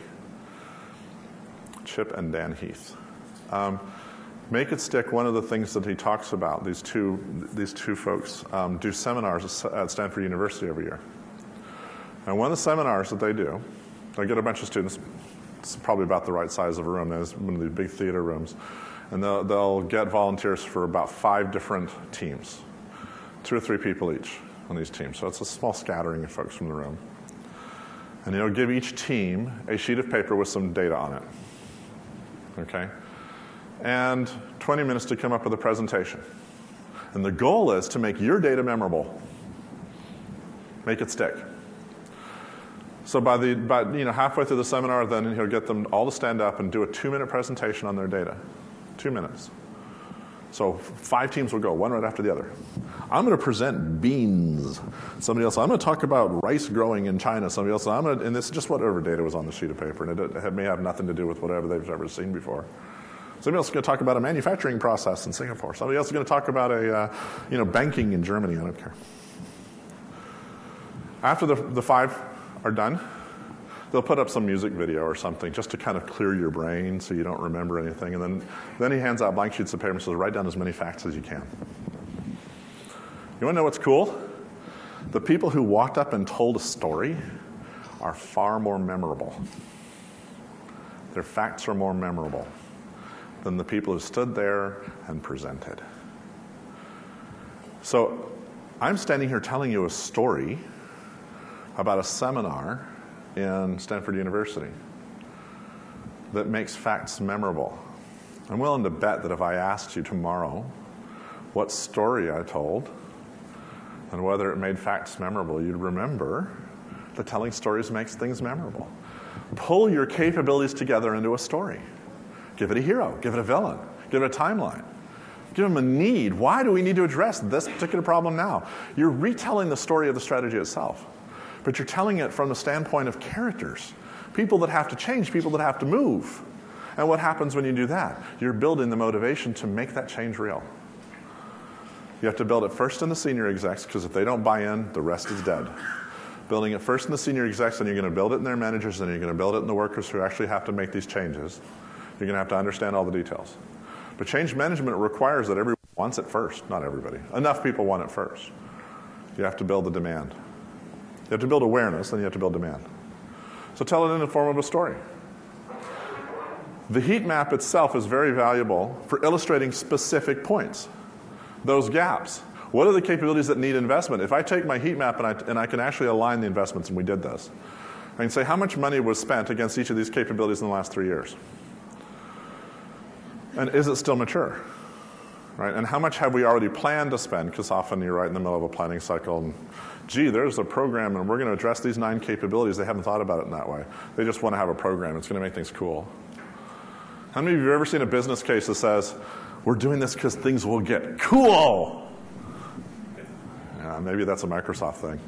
Chip and Dan Heath. Make It Stick, one of the things that he talks about, these two folks do seminars at Stanford University every year. And one of the seminars that they do, they get a bunch of students, it's probably about the right size of a room, there's one of these big theater rooms, and they'll get volunteers for about 5 different teams, 2 or 3 people each on these teams. So it's a small scattering of folks from the room. And he'll give each team a sheet of paper with some data on it. Okay? And 20 minutes to come up with a presentation. And the goal is to make your data memorable. Make it stick. So by halfway through the seminar, then he'll get them all to stand up and do a 2-minute presentation on their data. 2 minutes. So 5 teams will go, one right after the other. I'm going to present beans. Somebody else, I'm going to talk about rice growing in China. Somebody else, and this is just whatever data was on the sheet of paper, and it may have nothing to do with whatever they've ever seen before. Somebody else is going to talk about a manufacturing process in Singapore. Somebody else is going to talk about banking in Germany. I don't care. After the 5 are done, they'll put up some music video or something just to kind of clear your brain so you don't remember anything. And then he hands out blank sheets of paper and says, write down as many facts as you can. You want to know what's cool? The people who walked up and told a story are far more memorable. Their facts are more memorable than the people who stood there and presented. So I'm standing here telling you a story about a seminar in Stanford University that makes facts memorable. I'm willing to bet that if I asked you tomorrow what story I told and whether it made facts memorable, you'd remember that telling stories makes things memorable. Pull your capabilities together into a story. Give it a hero, give it a villain, give it a timeline. Give them a need. Why do we need to address this particular problem now? You're retelling the story of the strategy itself, but you're telling it from the standpoint of characters, people that have to change, people that have to move. And what happens when you do that? You're building the motivation to make that change real. You have to build it first in the senior execs, because if they don't buy in, the rest is dead. Building it first in the senior execs, and you're going to build it in their managers, and you're going to build it in the workers who actually have to make these changes. You're going to have to understand all the details. But change management requires that everyone wants it first. Not everybody. Enough people want it first. You have to build the demand. You have to build awareness, then you have to build demand. So tell it in the form of a story. The heat map itself is very valuable for illustrating specific points. Those gaps. What are the capabilities that need investment? If I take my heat map and I can actually align the investments, and we did this, I can say how much money was spent against each of these capabilities in the last 3 years. And is it still mature? Right? And how much have we already planned to spend? Because often you're right in the middle of a planning cycle. And, gee, there's a program, and we're going to address these 9 capabilities. They haven't thought about it in that way. They just want to have a program. It's going to make things cool. How many of you have ever seen a business case that says, we're doing this because things will get cool? Yeah, maybe that's a Microsoft thing.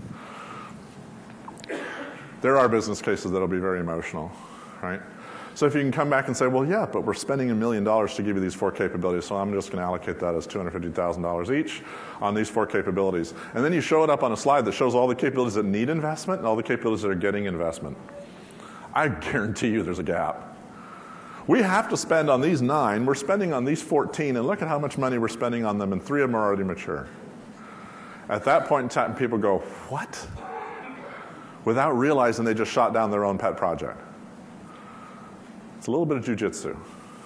There are business cases that will be very emotional, right? So if you can come back and say, well, yeah, but we're spending $1 million to give you these 4 capabilities, so I'm just going to allocate that as $250,000 each on these 4 capabilities. And then you show it up on a slide that shows all the capabilities that need investment and all the capabilities that are getting investment. I guarantee you there's a gap. We have to spend on these 9, we're spending on these 14, and look at how much money we're spending on them, and 3 of them are already mature. At that point in time, people go, what? Without realizing they just shot down their own pet project. It's a little bit of jujitsu.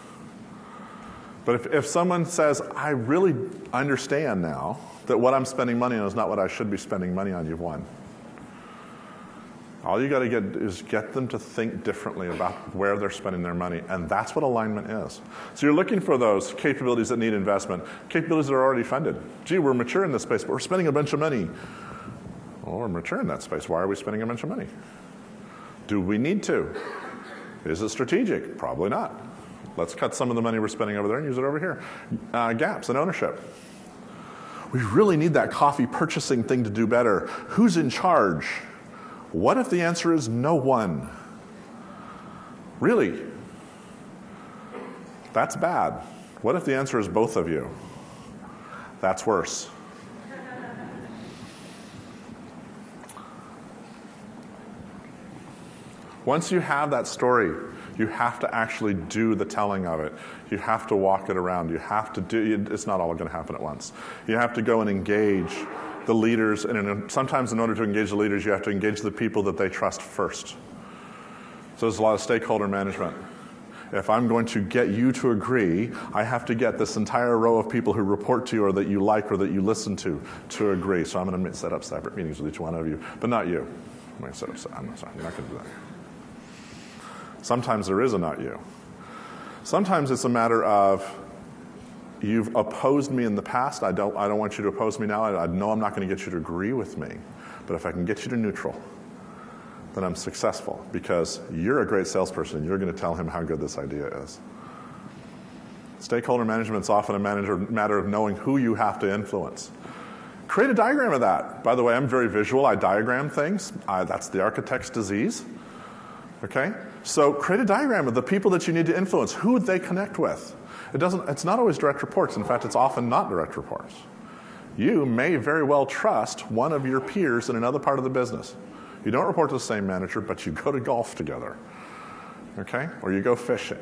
But if someone says, I really understand now that what I'm spending money on is not what I should be spending money on, you've won. All you got to get is get them to think differently about where they're spending their money, and that's what alignment is. So you're looking for those capabilities that need investment, capabilities that are already funded. Gee, we're mature in this space, but we're spending a bunch of money. Well, we're mature in that space. Why are we spending a bunch of money? Do we need to? Is it strategic? Probably not. Let's cut some of the money we're spending over there and use it over here. Gaps in ownership. We really need that coffee purchasing thing to do better. Who's in charge? What if the answer is no one? Really? That's bad. What if the answer is both of you? That's worse. Once you have that story, you have to actually do the telling of it. You have to walk it around. You have to do, it's not all going to happen at once. You have to go and engage the leaders, and sometimes in order to engage the leaders, you have to engage the people that they trust first. So there's a lot of stakeholder management. If I'm going to get you to agree, I have to get this entire row of people who report to you or that you like or that you listen to agree. So I'm going to set up separate meetings with each one of you, but not you. I'm going to set up, I'm not going to do that. Sometimes there is a not you. Sometimes it's a matter of you've opposed me in the past. I don't want you to oppose me now. I know I'm not going to get you to agree with me. But if I can get you to neutral, then I'm successful because you're a great salesperson and you're going to tell him how good this idea is. Stakeholder management is often a matter of knowing who you have to influence. Create a diagram of that. By the way, I'm very visual. I diagram things. That's the architect's disease. Okay? So create a diagram of the people that you need to influence. Who would they connect with? It's not always direct reports. In fact, it's often not direct reports. You may very well trust one of your peers in another part of the business. You don't report to the same manager, but you go to golf together. Okay? Or you go fishing.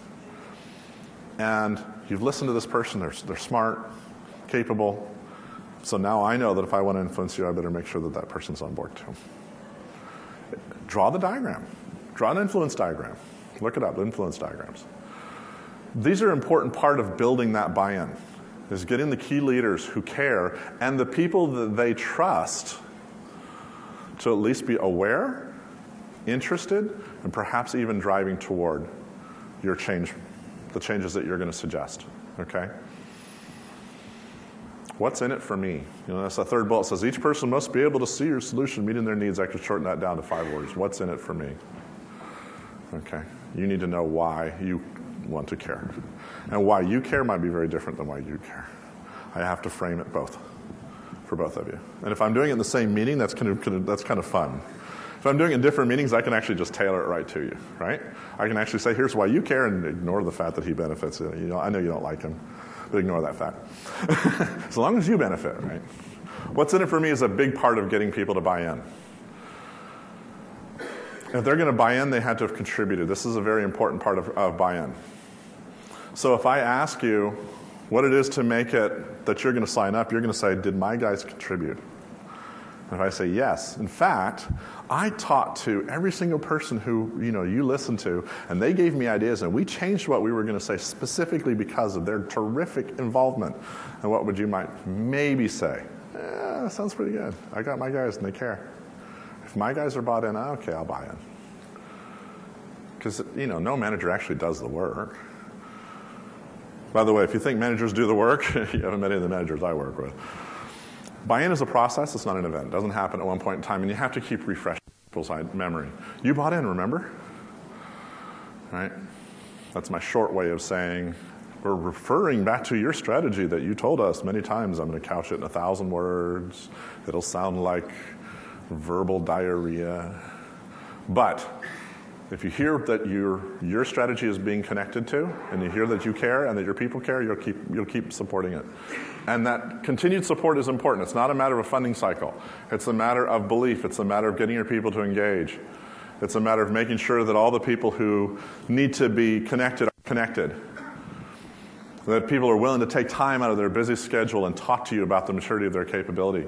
And you've listened to this person. They're smart, capable. So now I know that if I want to influence you, I better make sure that that person's on board too. Draw the diagram. Draw an influence diagram. Look it up, influence diagrams. These are an important part of building that buy-in, is getting the key leaders who care and the people that they trust to at least be aware, interested, and perhaps even driving toward your change, the changes that you're going to suggest. Okay? What's in it for me? You know, that's the third bullet. It says each person must be able to see your solution meeting their needs. I could shorten that down to 5 words. What's in it for me? Okay. You need to know why you want to care. And why you care might be very different than why you care. I have to frame it both for both of you. And if I'm doing it in the same meeting, that's kind of fun. If I'm doing it in different meetings, I can actually just tailor it right to you, right? I can actually say, here's why you care, and ignore the fact that he benefits. You know, I know you don't like him, but ignore that fact. As long as you benefit, right? What's in it for me is a big part of getting people to buy in. If they're going to buy in, they had to have contributed. This is a very important part of buy-in. So if I ask you what it is to make it that you're going to sign up, you're going to say, did my guys contribute? And if I say yes, in fact, I talked to every single person who you listened to, and they gave me ideas, and we changed what we were going to say specifically because of their terrific involvement. And what would you might maybe say? That sounds pretty good. I got my guys, and they care. If my guys are bought in, okay, I'll buy in. Because no manager actually does the work. By the way, if you think managers do the work, you haven't met any of the managers I work with. Buy-in is a process, it's not an event. It doesn't happen at one point in time, and you have to keep refreshing people's memory. You bought in, remember? Right? That's my short way of saying, we're referring back to your strategy that you told us many times. I'm going to couch it in 1,000 words. It'll sound like verbal diarrhea. But if you hear that your strategy is being connected to, and you hear that you care and that your people care, you'll keep supporting it. And that continued support is important. It's not a matter of a funding cycle. It's a matter of belief. It's a matter of getting your people to engage. It's a matter of making sure that all the people who need to be connected are connected. That people are willing to take time out of their busy schedule and talk to you about the maturity of their capability.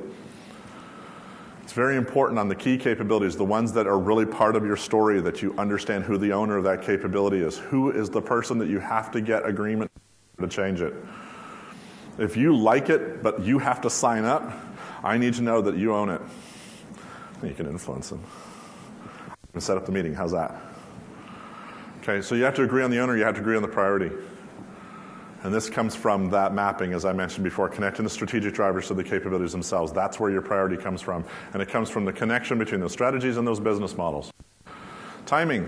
It's very important on the key capabilities, the ones that are really part of your story, that you understand who the owner of that capability is. Who is the person that you have to get agreement to change it? If you like it, but you have to sign up, I need to know that you own it. And you can influence them. And set up the meeting. How's that? Okay, so you have to agree on the owner, you have to agree on the priority. And this comes from that mapping, as I mentioned before, connecting the strategic drivers to the capabilities themselves. That's where your priority comes from. And it comes from the connection between those strategies and those business models. Timing.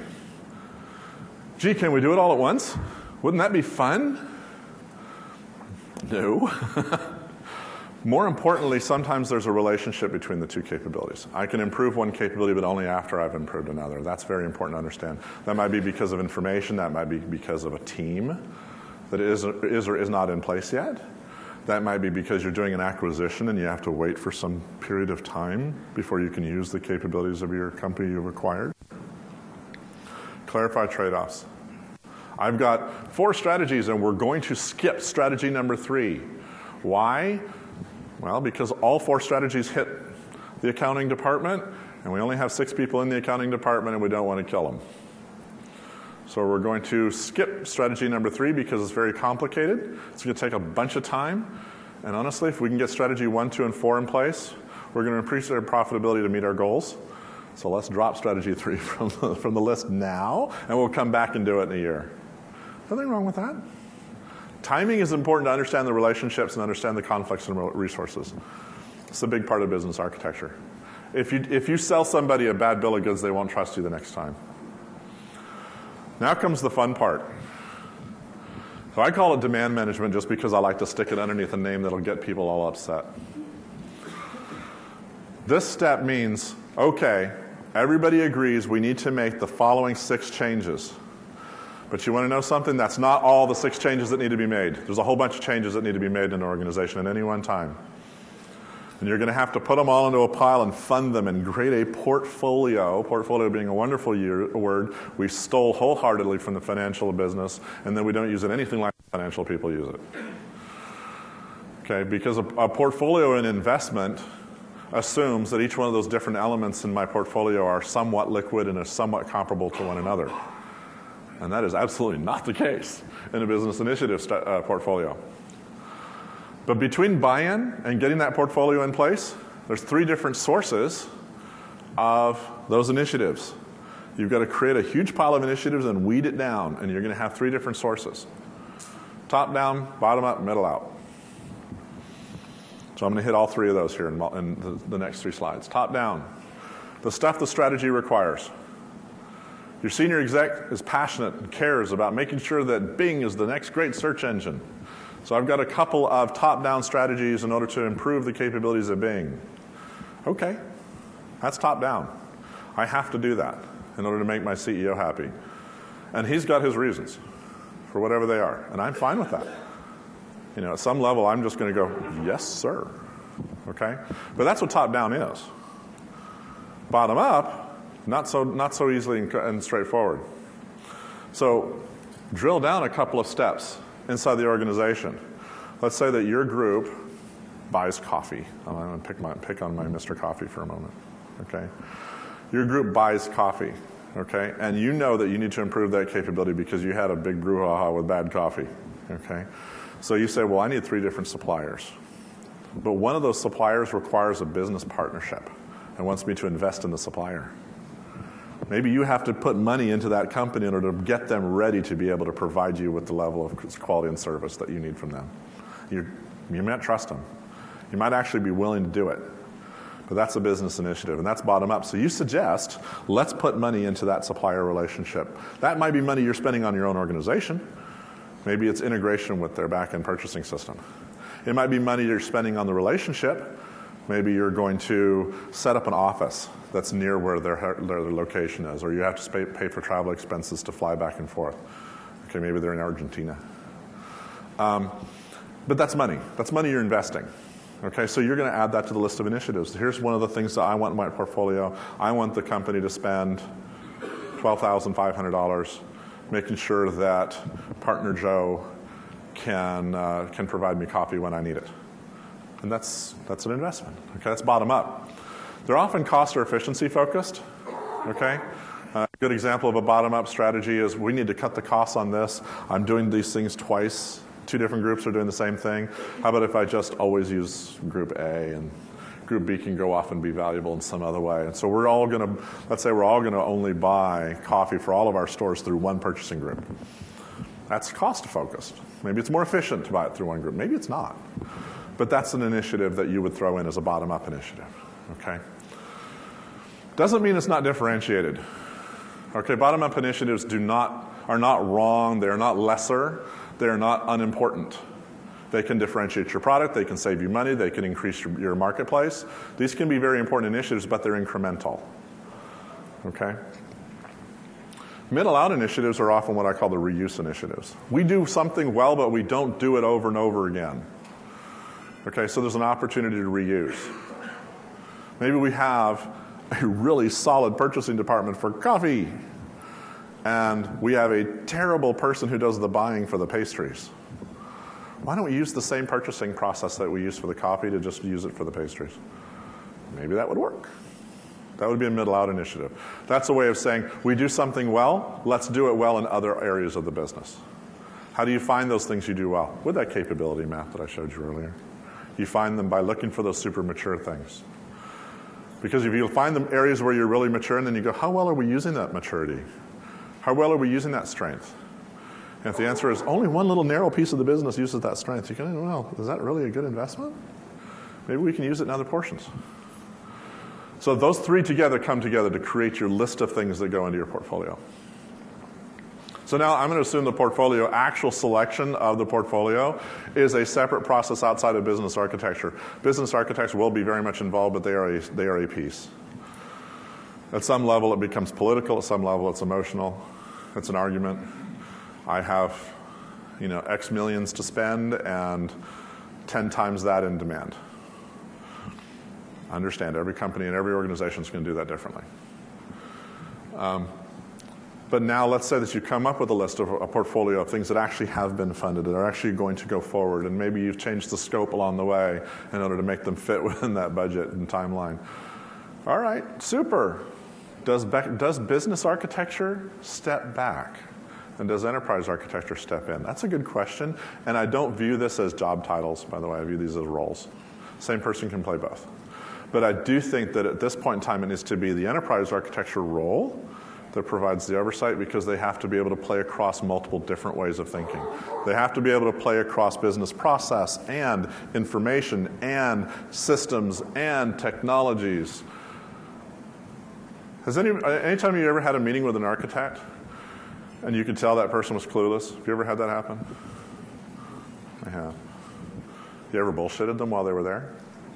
Gee, can we do it all at once? Wouldn't that be fun? No. More importantly, sometimes there's a relationship between the two capabilities. I can improve one capability, but only after I've improved another. That's very important to understand. That might be because of information. That might be because of a team that is or is not in place yet. That might be because you're doing an acquisition and you have to wait for some period of time before you can use the capabilities of your company you've acquired. Clarify trade-offs. I've got 4 strategies, and we're going to skip strategy number 3. Why? Well, because all 4 strategies hit the accounting department, and we only have 6 people in the accounting department, and we don't want to kill them. So we're going to skip strategy number 3 because it's very complicated. It's going to take a bunch of time. And honestly, if we can get strategy 1, 2, and 4 in place, we're going to increase our profitability to meet our goals. So let's drop strategy 3 from the list now, and we'll come back and do it in a year. Nothing wrong with that. Timing is important to understand the relationships and understand the conflicts and resources. It's a big part of business architecture. If you sell somebody a bad bill of goods, they won't trust you the next time. Now comes the fun part. So I call it demand management just because I like to stick it underneath a name that'll get people all upset. This step means, okay, everybody agrees we need to make the following 6 changes. But you want to know something? That's not all the 6 changes that need to be made. There's a whole bunch of changes that need to be made in an organization at any one time. And you're going to have to put them all into a pile and fund them and create a portfolio. Portfolio being a wonderful word we stole wholeheartedly from the financial business, and then we don't use it anything like financial people use it. Okay, because a portfolio in investment assumes that each one of those different elements in my portfolio are somewhat liquid and are somewhat comparable to one another. And that is absolutely not the case in a business initiative portfolio. But between buy-in and getting that portfolio in place, there's 3 different sources of those initiatives. You've got to create a huge pile of initiatives and weed it down, and you're going to have 3 different sources. Top down, bottom up, middle out. So I'm going to hit all 3 of those here in the next 3 slides. Top down, the stuff the strategy requires. Your senior exec is passionate and cares about making sure that Bing is the next great search engine. So I've got a couple of top-down strategies in order to improve the capabilities of Bing. Okay, that's top-down. I have to do that in order to make my CEO happy. And he's got his reasons for whatever they are, and I'm fine with that. At some level, I'm just going to go, yes, sir. Okay? But that's what top-down is. Bottom-up, not so easily and straightforward. So Drill down a couple of steps inside the organization. Let's say that your group buys coffee. I'm going to pick on my Mr. Coffee for a moment. Okay, your group buys coffee. Okay, and you know that you need to improve that capability because you had a big brouhaha with bad coffee. Okay, so you say, well, I need 3 different suppliers, but one of those suppliers requires a business partnership and wants me to invest in the supplier. Maybe you have to put money into that company in order to get them ready to be able to provide you with the level of quality and service that you need from them. You might trust them. You might actually be willing to do it. But that's a business initiative, and that's bottom up. So you suggest, let's put money into that supplier relationship. That might be money you're spending on your own organization. Maybe it's integration with their back-end purchasing system. It might be money you're spending on the relationship. Maybe you're going to set up an office that's near where their location is, or you have to pay for travel expenses to fly back and forth. Okay, maybe they're in Argentina. But that's money. That's money you're investing. Okay, so you're going to add that to the list of initiatives. Here's one of the things that I want in my portfolio. I want the company to spend $12,500 making sure that Partner Joe can provide me coffee when I need it. And that's an investment. Okay, that's bottom up. They're often cost or efficiency focused. Okay, a good example of a bottom up strategy is we need to cut the costs on this. I'm doing these things twice. 2 different groups are doing the same thing. How about if I just always use group A and group B can go off and be valuable in some other way? And so we're all going to, let's say we're all going to only buy coffee for all of our stores through one purchasing group. That's cost focused. Maybe it's more efficient to buy it through one group. Maybe it's not. But that's an initiative that you would throw in as a bottom up initiative. Okay? Doesn't mean it's not differentiated. Okay, bottom up initiatives are not wrong, they're not lesser. They're not unimportant. They can differentiate your product, they can save you money, they can increase your marketplace. These can be very important initiatives, but they're incremental. Okay? Middle out initiatives are often what I call the reuse initiatives. We do something well, but we don't do it over and over again. Okay, so there's an opportunity to reuse. Maybe we have a really solid purchasing department for coffee, and we have a terrible person who does the buying for the pastries. Why don't we use the same purchasing process that we use for the coffee to just use it for the pastries? Maybe that would work. That would be a middle out initiative. That's a way of saying, we do something well, let's do it well in other areas of the business. How do you find those things you do well? With that capability map that I showed you earlier. You find them by looking for those super mature things. Because if you find the areas where you're really mature, and then you go, how well are we using that maturity? How well are we using that strength? And if the answer is only one little narrow piece of the business uses that strength, you can, well, is that really a good investment? Maybe we can use it in other portions. So those 3 together come together to create your list of things that go into your portfolio. So now I'm going to assume the portfolio, actual selection of the portfolio, is a separate process outside of business architecture. Business architects will be very much involved, but they are a piece. At some level, it becomes political. At some level, it's emotional. It's an argument. I have, X millions to spend and 10 times that in demand. I understand every company and every organization is going to do that differently. But now let's say that you come up with a list of a portfolio of things that actually have been funded, that are actually going to go forward, and maybe you've changed the scope along the way in order to make them fit within that budget and timeline. All right, super. Does business architecture step back? And does enterprise architecture step in? That's a good question. And I don't view this as job titles, by the way. I view these as roles. Same person can play both. But I do think that at this point in time, it needs to be the enterprise architecture role that provides the oversight, because they have to be able to play across multiple different ways of thinking. They have to be able to play across business process and information and systems and technologies. Has anytime you ever had a meeting with an architect and you could tell that person was clueless? Have you ever had that happen? I have. You ever bullshitted them while they were there?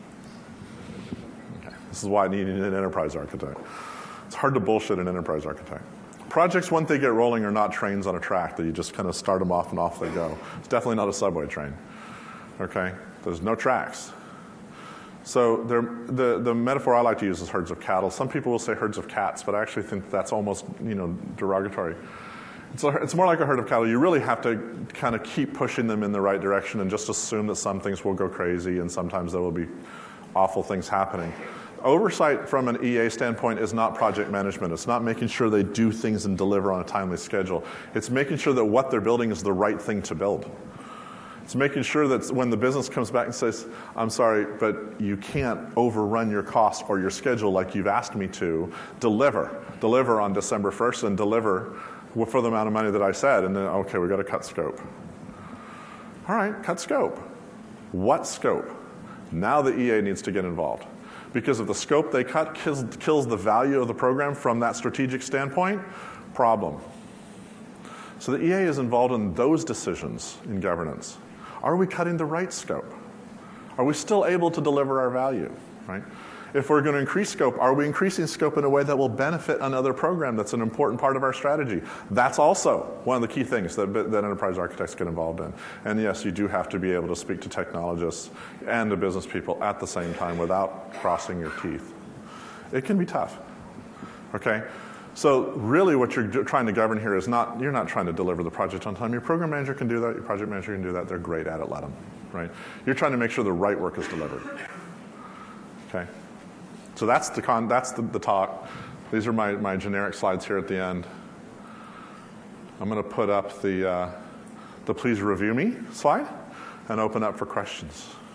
Okay. This is why I need an enterprise architect. It's hard to bullshit an enterprise architect. Projects, once they get rolling, are not trains on a track that you just kind of start them off and off they go. It's definitely not a subway train. Okay? There's no tracks. So the metaphor I like to use is herds of cattle. Some people will say herds of cats, but I actually think that's almost derogatory. It's more like a herd of cattle. You really have to kind of keep pushing them in the right direction and just assume that some things will go crazy and sometimes there will be awful things happening. Oversight from an EA standpoint is not project management. It's not making sure they do things and deliver on a timely schedule. It's making sure that what they're building is the right thing to build. It's making sure that when the business comes back and says, I'm sorry, but you can't overrun your cost or your schedule like you've asked me to, deliver on December 1st and deliver for the amount of money that I said. And then, okay, we've got to cut scope. All right, cut scope. What scope? Now the EA needs to get involved. Because if the scope they cut kills the value of the program from that strategic standpoint, problem. So the EA is involved in those decisions in governance. Are we cutting the right scope? Are we still able to deliver our value, right? If we're going to increase scope, are we increasing scope in a way that will benefit another program that's an important part of our strategy? That's also one of the key things that enterprise architects get involved in. And yes, you do have to be able to speak to technologists and to business people at the same time without crossing your teeth. It can be tough, okay? So really what you're trying to govern here is you're not trying to deliver the project on time. Your program manager can do that, your project manager can do that. They're great at it, let them, right? You're trying to make sure the right work is delivered, okay? So that's the talk. These are my generic slides here at the end. I'm going to put up the please review me slide and open up for questions.